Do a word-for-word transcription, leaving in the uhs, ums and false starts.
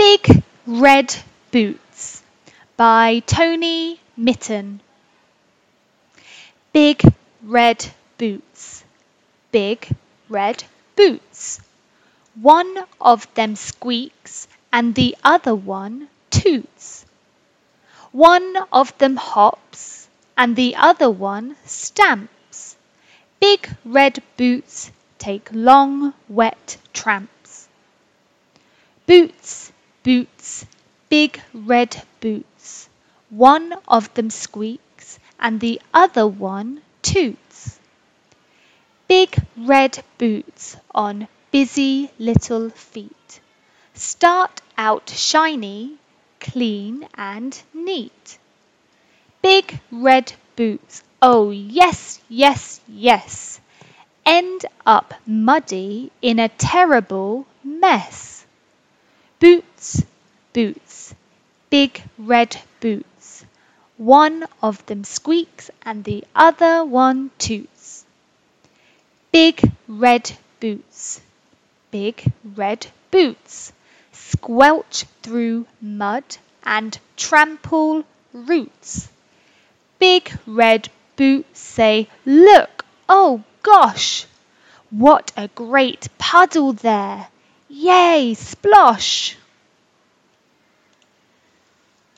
Big Red Boots by Tony Mitton. Big red boots, big red boots. One of them squeaks and the other one toots. One of them hops and the other one stamps. Big red boots take long wet tramps. Boots, boots, big red boots. One of them squeaks and the other one toots. Big red boots on busy little feet start out shiny, clean and neat. Big red boots, oh yes, yes, yes, end up muddy in a terrible mess. Boots, boots, big red boots. One of them squeaks and the other one toots. Big red boots, big red boots. Squelch through mud and trample roots. Big red boots say, look, oh gosh, what a great puddle there! Yay, splosh!